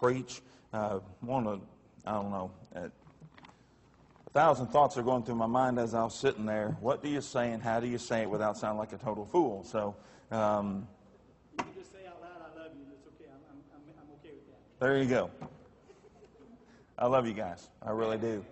preach. I don't know, 1,000 thoughts are going through my mind as I was sitting there. What do you say and how do you say it without sounding like a total fool? So, You just say out loud, "I love you," and it's okay. I'm okay with that. there you go. I love you guys. I really do.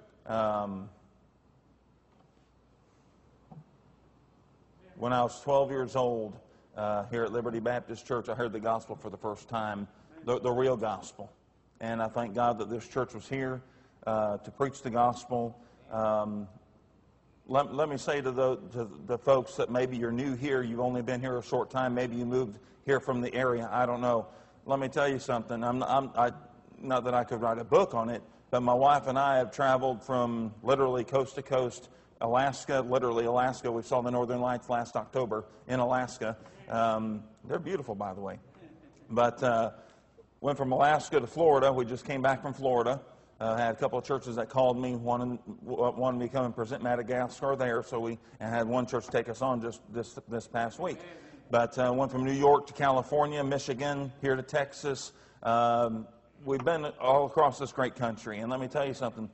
When I was 12 years old, here at Liberty Baptist Church, I heard the gospel for the first time, the real gospel. And I thank God that this church was here to preach the gospel. Let me say to the folks that maybe you're new here, you've only been here a short time, maybe you moved here from the area, I don't know. Let me tell you something. Not that I could write a book on it, but my wife and I have traveled from literally coast to coast, Alaska, literally Alaska. We saw the Northern Lights last October in Alaska. They're beautiful, by the way. But went from Alaska to Florida. We just came back from Florida. Had a couple of churches that called me, wanted me to come and present Madagascar there. So we had one church take us on just this past week. But went from New York to California, Michigan, here to Texas. We've been all across this great country. And let me tell you something.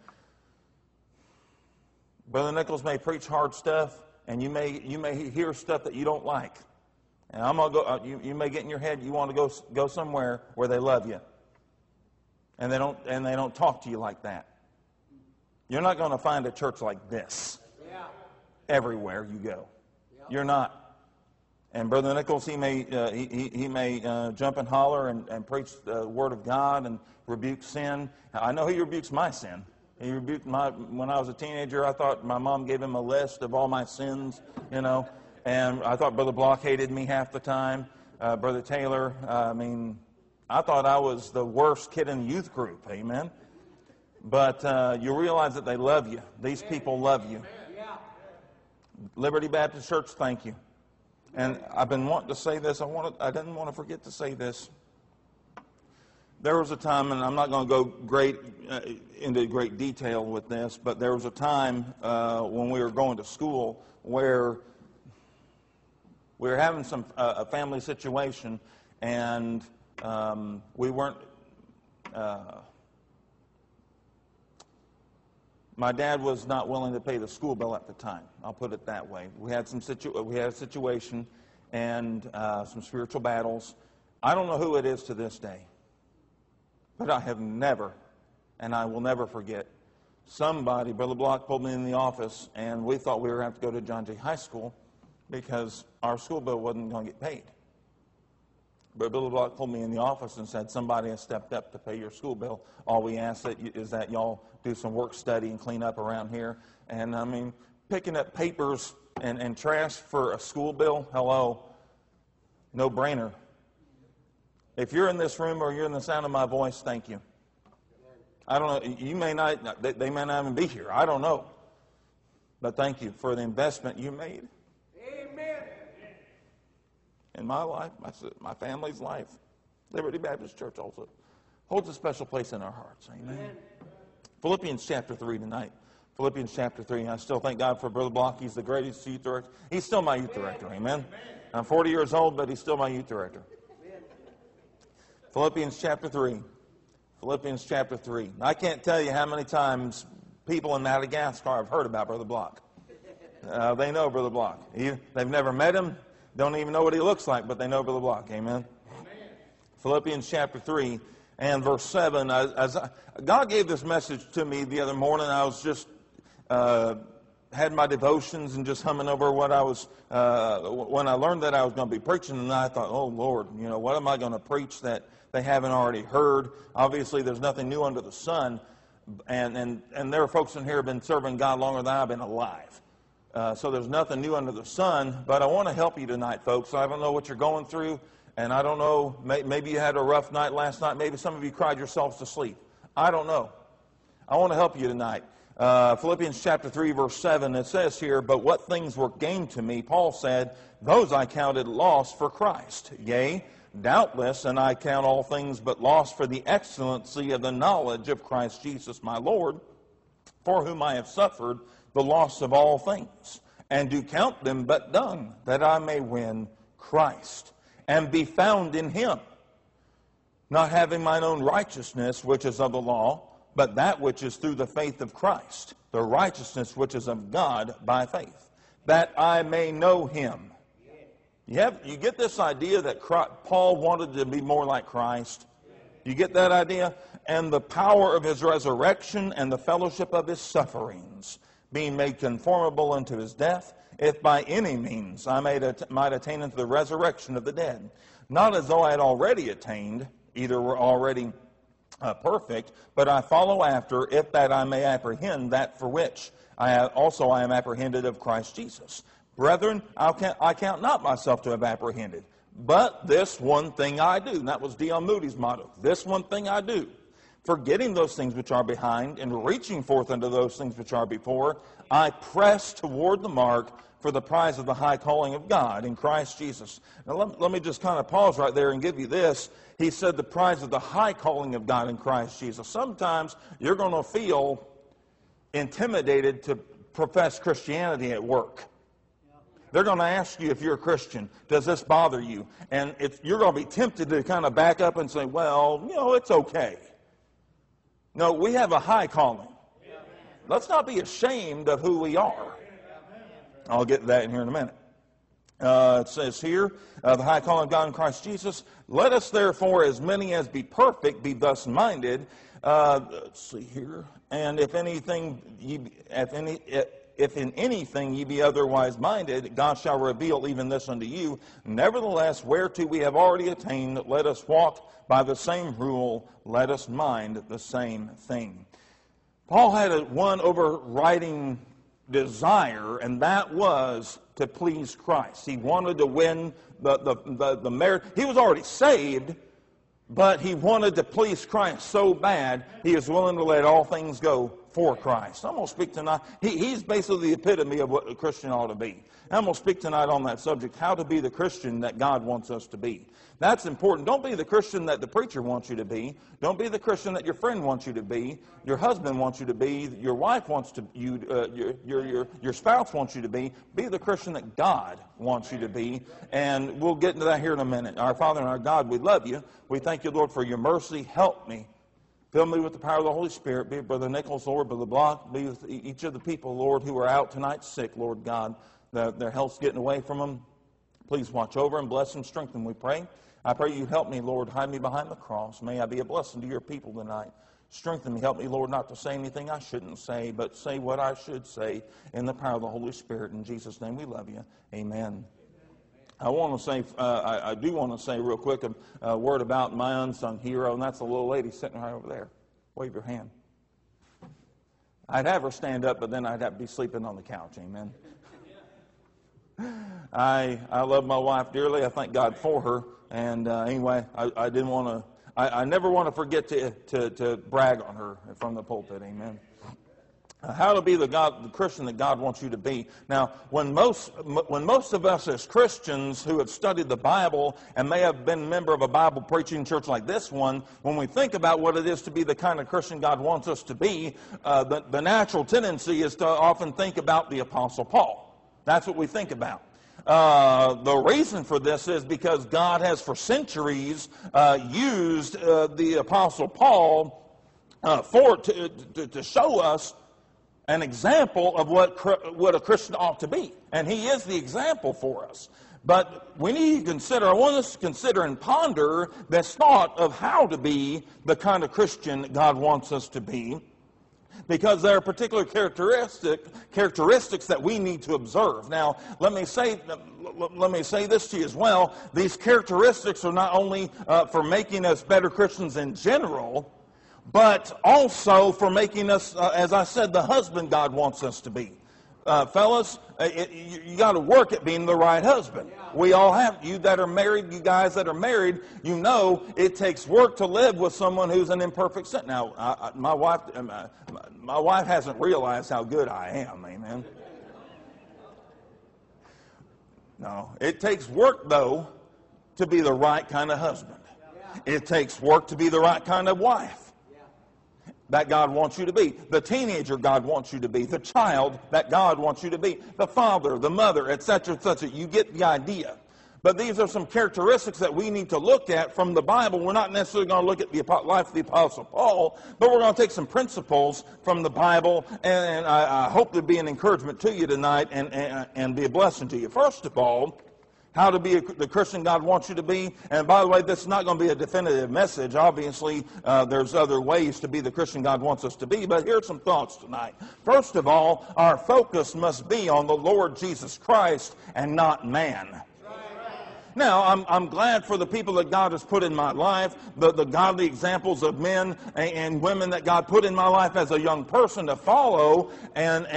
Brother Nichols may preach hard stuff, and you may hear stuff that you don't like. And I'm gonna go. You may get in your head you want to go somewhere where they love you, and they don't talk to you like that. You're not going to find a church like this everywhere you go. You're not. And Brother Nichols, he may jump and holler and preach the Word of God and rebuke sin. I know he rebukes my sin. He rebuked when I was a teenager, I thought my mom gave him a list of all my sins, and I thought Brother Block hated me half the time. Brother Taylor, I thought I was the worst kid in the youth group, amen? But you realize that they love you. These people love you. Liberty Baptist Church, thank you. And I've been wanting to say this. I didn't want to forget to say this. There was a time, and I'm not going to go into great detail with this, but there was a time when we were going to school where we were having a family situation, and we weren't. My dad was not willing to pay the school bill at the time. I'll put it that way. We had a situation and some spiritual battles. I don't know who it is to this day. But I have never, and I will never forget, somebody, Brother Block, pulled me in the office, and we thought we were going to have to go to John Jay High School because our school bill wasn't going to get paid. But Brother Block pulled me in the office and said, somebody has stepped up to pay your school bill. All we ask is that y'all do some work study and clean up around here. And, picking up papers and trash for a school bill, hello, no brainer. If you're in this room or you're in the sound of my voice, thank you. I don't know, you may not, they may not even be here. I don't know. But thank you for the investment you made. Amen. In my life, my family's life. Liberty Baptist Church also holds a special place in our hearts. Amen. Philippians chapter 3 tonight. Philippians chapter 3. I still thank God for Brother Block. He's the greatest youth director. He's still my youth director. Amen. I'm 40 years old, but he's still my youth director. Philippians chapter 3. Philippians chapter 3. I can't tell you how many times people in Madagascar have heard about Brother Block. They know Brother Block. They've never met him, don't even know what he looks like, but they know Brother Block. Amen? Philippians chapter 3 and verse 7. God gave this message to me the other morning. I was just had my devotions and just humming over what I was, when I learned that I was going to be preaching, and I thought, oh, Lord, what am I going to preach that they haven't already heard? Obviously, there's nothing new under the sun, and there are folks in here who have been serving God longer than I've been alive. So there's nothing new under the sun, but I want to help you tonight, folks. I don't know what you're going through, and I don't know, maybe you had a rough night last night. Maybe some of you cried yourselves to sleep. I don't know. I want to help you tonight. Philippians chapter 3, verse 7, it says here, but what things were gained to me, Paul said, those I counted loss for Christ. Yea, doubtless, and I count all things but loss for the excellency of the knowledge of Christ Jesus my Lord, for whom I have suffered the loss of all things, and do count them but dung, that I may win Christ, and be found in him, not having mine own righteousness, which is of the law, but that which is through the faith of Christ, the righteousness which is of God by faith, that I may know him. You get this idea that Paul wanted to be more like Christ? You get that idea? And the power of his resurrection and the fellowship of his sufferings, being made conformable unto his death, if by any means I might attain unto the resurrection of the dead. Not as though I had already attained, either were already perfect, but I follow after, if that I may apprehend that for which I am apprehended of Christ Jesus. Brethren, I count not myself to have apprehended, but this one thing I do. And that was D.L. Moody's motto. This one thing I do, forgetting those things which are behind and reaching forth unto those things which are before, I press toward the mark for the prize of the high calling of God in Christ Jesus. Now let me just kind of pause right there and give you this. He said the prize of the high calling of God in Christ Jesus. Sometimes you're going to feel intimidated to profess Christianity at work. They're going to ask you if you're a Christian, does this bother you? And you're going to be tempted to kind of back up and say, well, it's okay. No, we have a high calling. Let's not be ashamed of who we are. I'll get to that in here in a minute. It says here, the high calling of God in Christ Jesus. Let us therefore, as many as be perfect, be thus minded. Let's see here. And if in anything ye be otherwise minded, God shall reveal even this unto you. Nevertheless, whereto we have already attained, let us walk by the same rule, let us mind the same thing. Paul had one overriding desire, and that was to please Christ. He wanted to win the merit. He was already saved, but he wanted to please Christ so bad, he was willing to let all things go for Christ. I'm going to speak tonight. He's basically the epitome of what a Christian ought to be. I'm going to speak tonight on that subject, how to be the Christian that God wants us to be. That's important. Don't be the Christian that the preacher wants you to be. Don't be the Christian that your friend wants you to be, your husband wants you to be, your wife wants to, your spouse wants you to be. Be the Christian that God wants you to be. And we'll get into that here in a minute. Our Father and our God, we love you. We thank you, Lord, for your mercy. Help me. Fill me with the power of the Holy Spirit. Be with Brother Nichols, Lord, Brother Block. Be with each of the people, Lord, who are out tonight sick, Lord God. Their health's getting away from them. Please watch over them, bless them, strengthen them, we pray. I pray you help me, Lord. Hide me behind the cross. May I be a blessing to your people tonight. Strengthen me. Help me, Lord, not to say anything I shouldn't say, but say what I should say in the power of the Holy Spirit. In Jesus' name we love you. Amen. I want to say, I do want to say real quick a word about my unsung hero, and that's the little lady sitting right over there. Wave your hand. I'd have her stand up, but then I'd have to be sleeping on the couch. Amen. I love my wife dearly. I thank God for her. And anyway, I didn't want to. I never want to forget to brag on her from the pulpit. Amen. How to be the Christian that God wants you to be. Now, when most of us as Christians who have studied the Bible and may have been a member of a Bible preaching church like this one, when we think about what it is to be the kind of Christian God wants us to be, the natural tendency is to often think about the Apostle Paul. That's what we think about. The reason for this is because God has for centuries used the Apostle Paul to show us an example of what a Christian ought to be. And he is the example for us. But we need to consider, I want us to consider and ponder this thought of how to be the kind of Christian God wants us to be. Because there are particular characteristics that we need to observe. Now, let me say this to you as well. These characteristics are not only for making us better Christians in general, but also for making us, as I said, the husband God wants us to be. Fellas, you got to work at being the right husband. We all have. You that are married, you guys that are married, you know it takes work to live with someone who's an imperfect sin. Now, my wife hasn't realized how good I am. Amen. No, it takes work though to be the right kind of husband. It takes work to be the right kind of wife that God wants you to be. The teenager God wants you to be. The child that God wants you to be. The father, the mother, etc., etc. You get the idea. But these are some characteristics that we need to look at from the Bible. We're not necessarily going to look at the life of the Apostle Paul, but we're going to take some principles from the Bible, and I hope to be an encouragement to you tonight and be a blessing to you. First of all, how to be the Christian God wants you to be. And by the way, this is not going to be a definitive message. Obviously, there's other ways to be the Christian God wants us to be. But here's some thoughts tonight. First of all, our focus must be on the Lord Jesus Christ and not man. Now, I'm glad for the people that God has put in my life, the godly examples of men and women that God put in my life as a young person to follow, and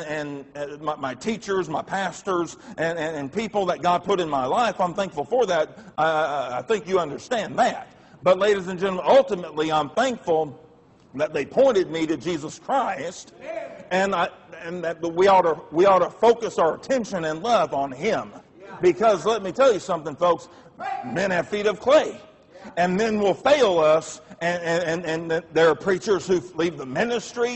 my teachers, my pastors, and people that God put in my life. I'm thankful for that. I think you understand that. But ladies and gentlemen, ultimately, I'm thankful that they pointed me to Jesus Christ, and that we ought to focus our attention and love on Him. Because let me tell you something, folks, men have feet of clay, and men will fail us, and there are preachers who leave the ministry.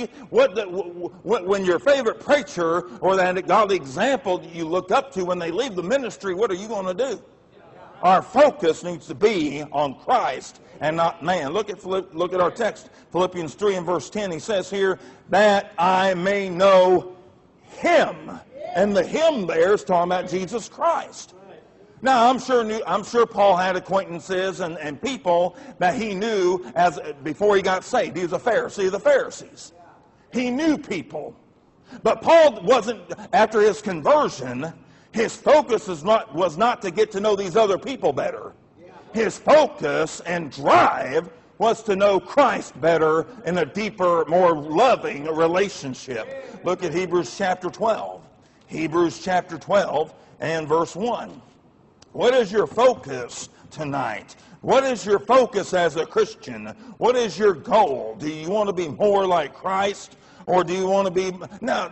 When your favorite preacher or that godly example that you look up to, when they leave the ministry, what are you going to do? Our focus needs to be on Christ and not man. Look at our text, Philippians 3 and verse 10. He says here, that I may know Him. And the Him there is talking about Jesus Christ. Now, I'm sure Paul had acquaintances and people that he knew before he got saved. He was a Pharisee of the Pharisees. He knew people. But Paul wasn't, after his conversion, his focus was not to get to know these other people better. His focus and drive was to know Christ better in a deeper, more loving relationship. Look at Hebrews chapter 12. Hebrews chapter 12 and verse 1. What is your focus tonight? What is your focus as a Christian? What is your goal? Do you want to be more like Christ? Or do you want to be... Now,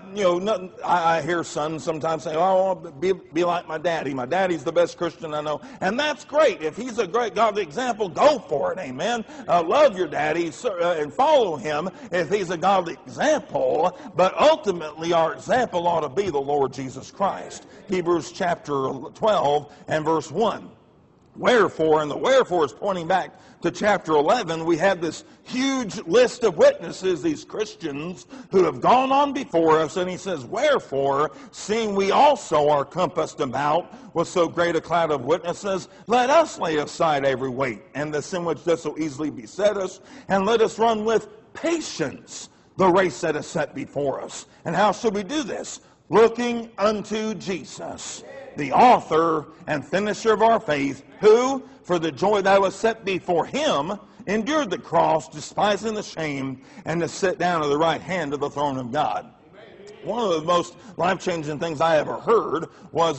I hear sons sometimes say, oh, I want to be like my daddy. My daddy's the best Christian I know. And that's great. If he's a great godly example, go for it, amen. Love your daddy and follow him if he's a godly example. But ultimately, our example ought to be the Lord Jesus Christ. Hebrews chapter 12 and verse 1. Wherefore, and the wherefore is pointing back to chapter 11, we have this huge list of witnesses, these Christians who have gone on before us, and he says, wherefore, seeing we also are compassed about with so great a cloud of witnesses, let us lay aside every weight, and the sin which does so easily beset us, and let us run with patience the race that is set before us. And how shall we do this? Looking unto Jesus, the author and finisher of our faith, who, for the joy that was set before him, endured the cross, despising the shame, and to sit down at the right hand of the throne of God. One of the most life-changing things I ever heard was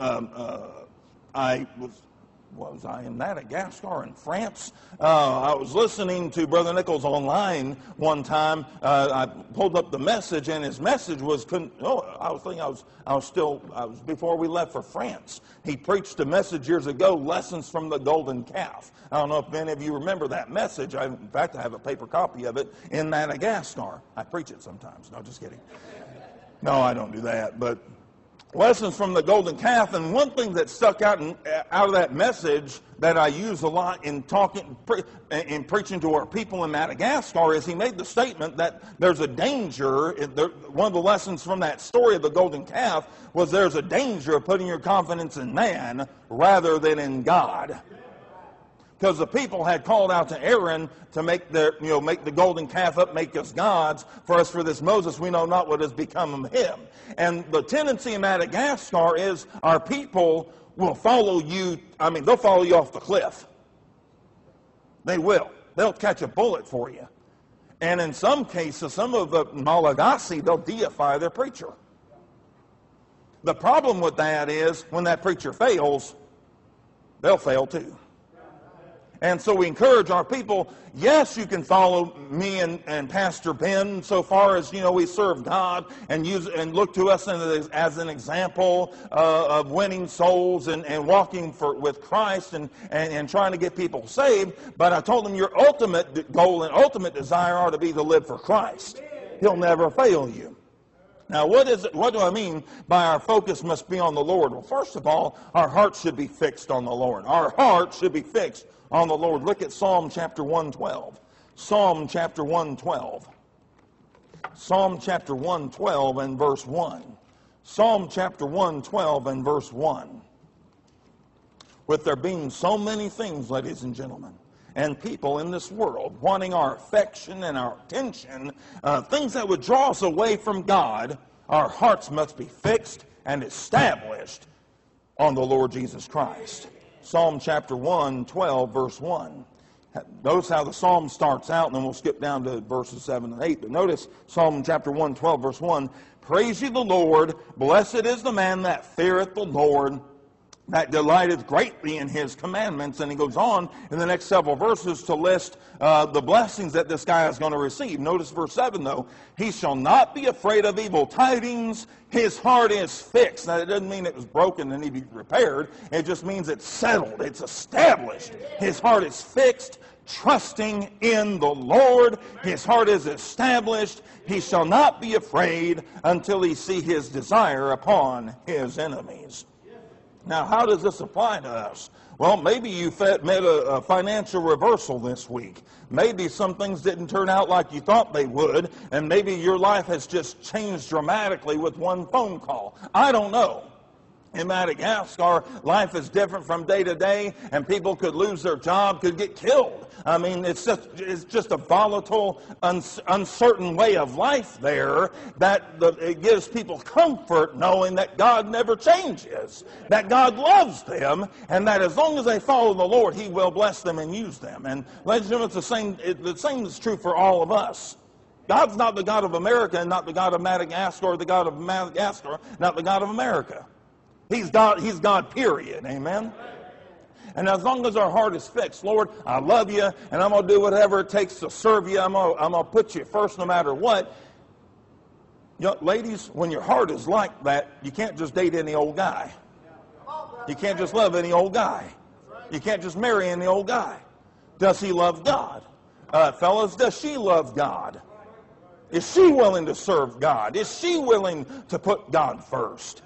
was I in Madagascar in France? I was listening to Brother Nichols online one time. I pulled up the message, and his message was, before we left for France. He preached a message years ago, Lessons from the Golden Calf. I don't know if many of you remember that message. In fact, I have a paper copy of it in Madagascar. I preach it sometimes. No, just kidding. No, I don't do that, but Lessons from the Golden Calf. And one thing that stuck out of that message that I use a lot in preaching to our people in Madagascar is he made the statement that there's a danger. One of the lessons from that story of the golden calf was there's a danger of putting your confidence in man rather than in God. Because the people had called out to Aaron to make the golden calf up, make us gods. For this Moses, we know not what has become of him. And the tendency in Madagascar is our people will follow you. They'll follow you off the cliff. They will. They'll catch a bullet for you. And in some cases, some of the Malagasy, they'll deify their preacher. The problem with that is when that preacher fails, they'll fail too. And so we encourage our people, yes, you can follow me and Pastor Ben so far as, we serve God and look to us as an example of winning souls and walking with Christ and trying to get people saved. But I told them your ultimate goal and ultimate desire are to be to live for Christ. He'll never fail you. Now, what do I mean by our focus must be on the Lord? Well, first of all, our heart should be fixed on the Lord. Our heart should be fixed on the Lord. Look at Psalm chapter 112. Psalm chapter 112. Psalm chapter 112 and verse 1. Psalm chapter 112 and verse 1. With there being so many things, ladies and gentlemen, and people in this world wanting our affection and our attention, things that would draw us away from God, our hearts must be fixed and established on the Lord Jesus Christ. Psalm chapter 112, verse 1. Notice how the psalm starts out, and then we'll skip down to verses 7 and 8. But notice Psalm chapter 112, verse 1. Praise ye the Lord, blessed is the man that feareth the Lord, that delighteth greatly in his commandments. And he goes on in the next several verses to list the blessings that this guy is going to receive. Notice verse 7, though. He shall not be afraid of evil tidings. His heart is fixed. Now, it doesn't mean it was broken and need to be repaired. It just means it's settled. It's established. His heart is fixed, trusting in the Lord. His heart is established. He shall not be afraid until he see his desire upon his enemies. Now, how does this apply to us? Well, maybe you made a financial reversal this week. Maybe some things didn't turn out like you thought they would, and maybe your life has just changed dramatically with one phone call. I don't know. In Madagascar, life is different from day to day, and people could lose their job, could get killed. I mean, it's just a volatile, uncertain way of life there that it gives people comfort knowing that God never changes, that God loves them, and that as long as they follow the Lord, He will bless them and use them. And ladies and gentlemen, the same is true for all of us. God's not the God of America, and not the God of Madagascar, or the God of Madagascar, not the God of America. He's God, period. Amen? And as long as our heart is fixed, Lord, I love you, and I'm going to do whatever it takes to serve you. I'm going to put you first no matter what. You know, ladies, when your heart is like that, you can't just date any old guy. You can't just love any old guy. You can't just marry any old guy. Does he love God? Fellas, does she love God? Is she willing to serve God? Is she willing to put God first?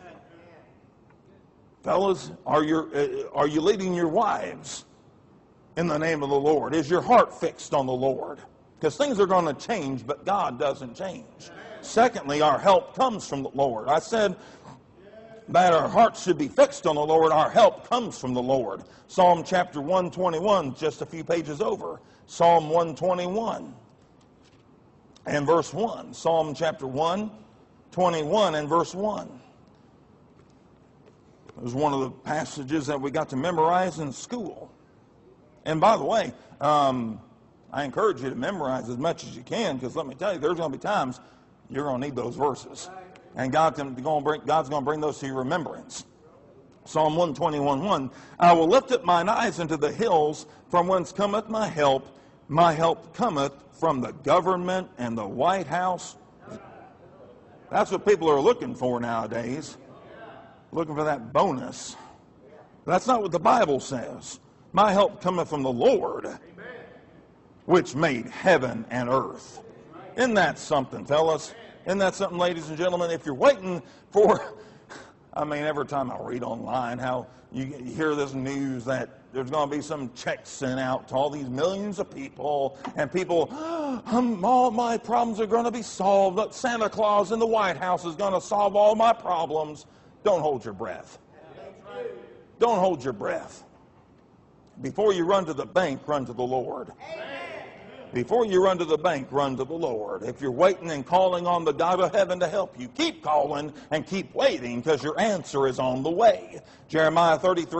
Fellas, are you leading your wives in the name of the Lord? Is your heart fixed on the Lord? Because things are going to change, but God doesn't change. Secondly, our help comes from the Lord. I said that our hearts should be fixed on the Lord. Our help comes from the Lord. Psalm chapter 121, just a few pages over. Psalm 121 and verse 1. Psalm chapter 121 and verse 1. It was one of the passages that we got to memorize in school. And by the way, I encourage you to memorize as much as you can, because let me tell you, there's going to be times you're going to need those verses. And God's going to bring those to your remembrance. Psalm 121:1. I will lift up mine eyes into the hills, from whence cometh my help. My help cometh from the government and the White House. That's what people are looking for nowadays. Looking for that bonus. That's not what the Bible says. My help cometh from the Lord, which made heaven and earth. Isn't that something, fellas? Isn't that something, ladies and gentlemen? If you're waiting for, every time I read online how you hear this news that there's going to be some checks sent out to all these millions of people, and people, all my problems are going to be solved. Santa Claus in the White House is going to solve all my problems. Don't hold your breath. Don't hold your breath. Before you run to the bank, run to the Lord. Before you run to the bank, run to the Lord. If you're waiting and calling on the God of heaven to help you, keep calling and keep waiting, because your answer is on the way. Jeremiah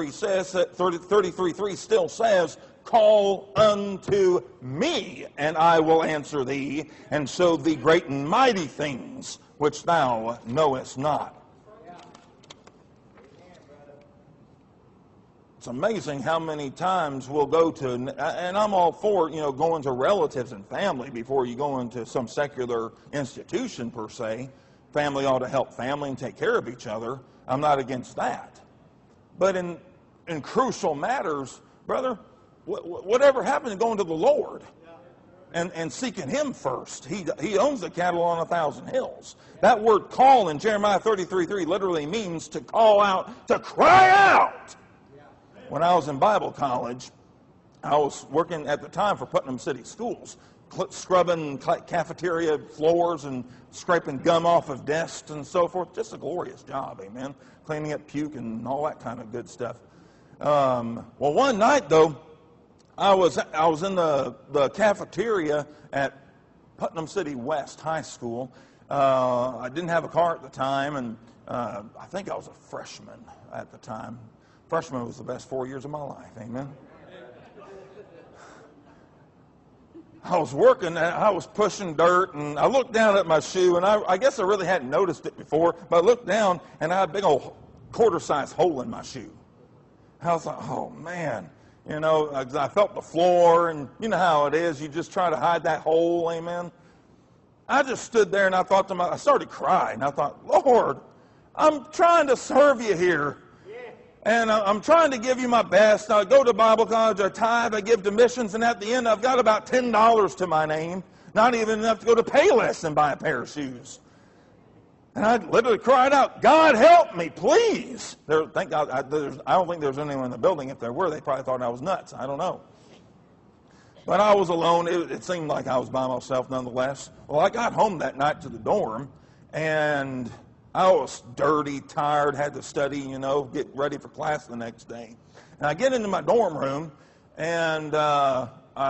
33:3 still says, call unto me, and I will answer thee, and show thee great and mighty things which thou knowest not. It's amazing how many times we'll go to, and I'm all for, going to relatives and family before you go into some secular institution per se. Family ought to help family and take care of each other. I'm not against that. But in crucial matters, brother, whatever happened to going to the Lord? and seeking him first. He owns the cattle on 1,000 hills. That word call in Jeremiah 33:3 literally means to call out, to cry out. When I was in Bible college, I was working at the time for Putnam City Schools, scrubbing cafeteria floors and scraping gum off of desks and so forth. Just a glorious job, amen. Cleaning up puke and all that kind of good stuff. Well, one night, though, I was in the cafeteria at Putnam City West High School. I didn't have a car at the time, and I think I was a freshman at the time. Freshman was the best 4 years of my life, amen. I was working, and I was pushing dirt, and I looked down at my shoe, and I guess I really hadn't noticed it before, but I looked down, and I had a big old quarter-size hole in my shoe. I was like, oh, man. You know, I felt the floor, and you know how it is. You just try to hide that hole, amen. I just stood there, and I thought to myself, I started crying. I thought, Lord, I'm trying to serve you here. And I'm trying to give you my best. I go to Bible college, I tithe, I give to missions, and at the end I've got about $10 to my name. Not even enough to go to Payless and buy a pair of shoes. And I literally cried out, God help me, please. Thank God, I don't think there's anyone in the building. If there were, they probably thought I was nuts. I don't know. But I was alone. It seemed like I was by myself nonetheless. Well, I got home that night to the dorm, and I was dirty, tired, had to study, you know, get ready for class the next day. And I get into my dorm room, and I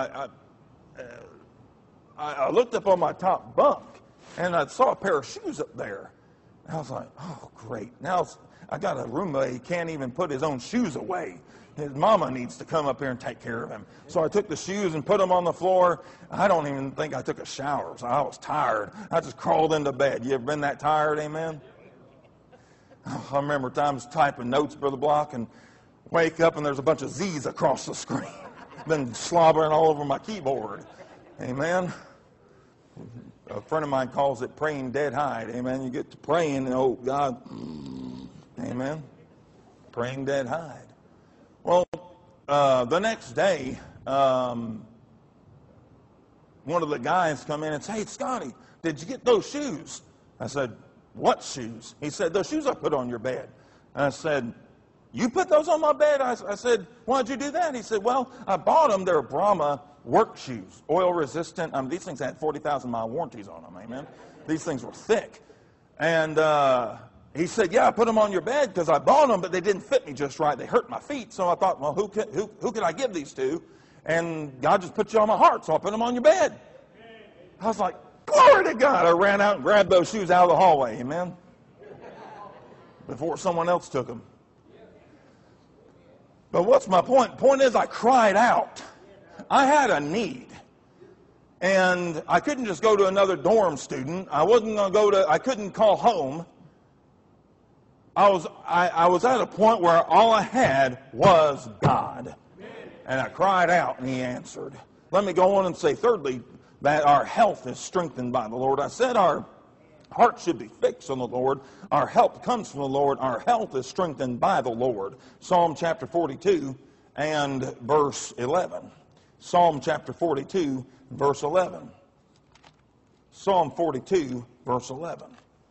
looked up on my top bunk, and I saw a pair of shoes up there. And I was like, oh, great. Now I got a roommate, he can't even put his own shoes away. His mama needs to come up here and take care of him. So I took the shoes and put them on the floor. I don't even think I took a shower, so I was tired. I just crawled into bed. You ever been that tired, amen? I remember times typing notes, Brother Block, and wake up and there's a bunch of Z's across the screen. Been slobbering all over my keyboard. Amen. A friend of mine calls it praying dead hide. Amen. You get to praying and, oh, God. Amen. Praying dead hide. Well, the next day, one of the guys come in and said, hey, Scotty, did you get those shoes? I said, what shoes? He said, those shoes I put on your bed. And I said, you put those on my bed? I said, why'd you do that? He said, well, I bought them. They're Brahma work shoes, oil resistant. These things had 40,000-mile warranties on them, amen. These things were thick. And he said, yeah, I put them on your bed because I bought them, but they didn't fit me just right. They hurt my feet. So I thought, well, who could I give these to? And God just put you on my heart, so I put them on your bed. I was like, glory to God. I ran out and grabbed those shoes out of the hallway, amen, before someone else took them. But what's my point? Point is I cried out. I had a need. And I couldn't just go to another dorm student. I couldn't call home. I was at a point where all I had was God. And I cried out and he answered. Let me go on and say, thirdly, that our health is strengthened by the Lord. I said our heart should be fixed on the Lord. Our help comes from the Lord. Our health is strengthened by the Lord. Psalm chapter 42 and verse 11. Psalm chapter 42, verse 11. Psalm 42, verse 11.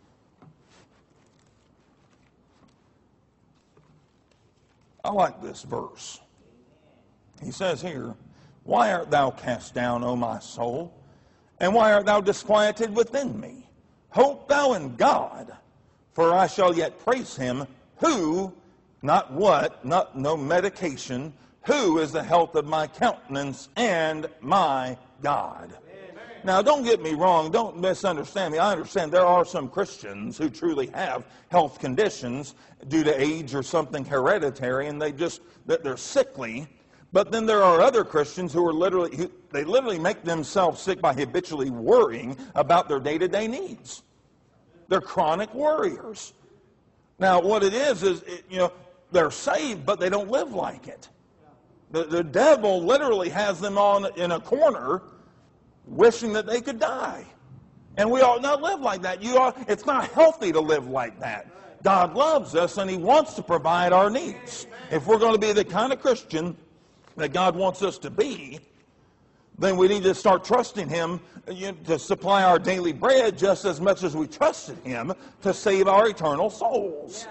I like this verse. He says here, why art thou cast down, O my soul? And why art thou disquieted within me? Hope thou in God, for I shall yet praise him, who, not no medication, who is the health of my countenance and my God. Now, don't get me wrong. Don't misunderstand me. I understand there are some Christians who truly have health conditions due to age or something hereditary, and they're sickly. But then there are other Christians who are literally make themselves sick by habitually worrying about their day-to-day needs. They're chronic worriers. Now, what it is they're saved, but they don't live like it. The devil literally has them in a corner wishing that they could die. And we ought not live like that. It's not healthy to live like that. God loves us and he wants to provide our needs. If we're going to be the kind of Christian that God wants us to be, then we need to start trusting him to supply our daily bread just as much as we trusted him to save our eternal souls.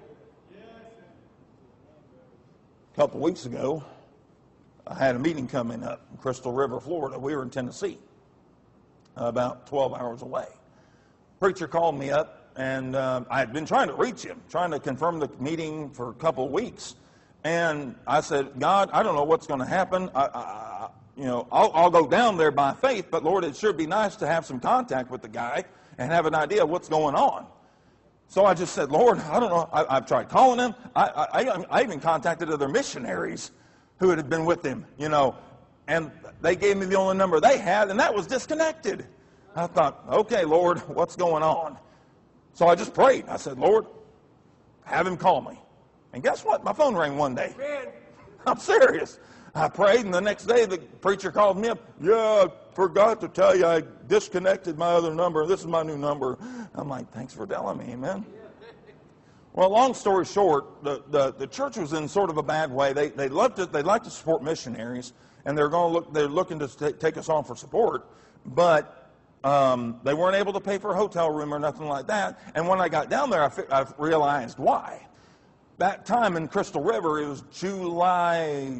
A couple weeks ago, I had a meeting coming up in Crystal River, Florida. We were in Tennessee, about 12 hours away. Preacher called me up, and I had been trying to reach him, trying to confirm the meeting for a couple of weeks. And I said, God, I don't know what's going to happen. I'll go down there by faith, but Lord, it sure be nice to have some contact with the guy and have an idea of what's going on. So I just said, Lord, I don't know. I've tried calling him. I even contacted other missionaries who had been with him, and they gave me the only number they had, and that was disconnected. I thought, okay, Lord, what's going on? So I just prayed. I said, Lord, have him call me. And guess what? My phone rang one day. I'm serious. I prayed, and the next day the preacher called me up. Yeah, I forgot to tell you I disconnected my other number. This is my new number. I'm like, thanks for telling me, amen. Well, long story short, the church was in sort of a bad way. They like to support missionaries, and they're looking to take us on for support, but they weren't able to pay for a hotel room or nothing like that. And when I got down there, I realized why. That time in Crystal River, it was July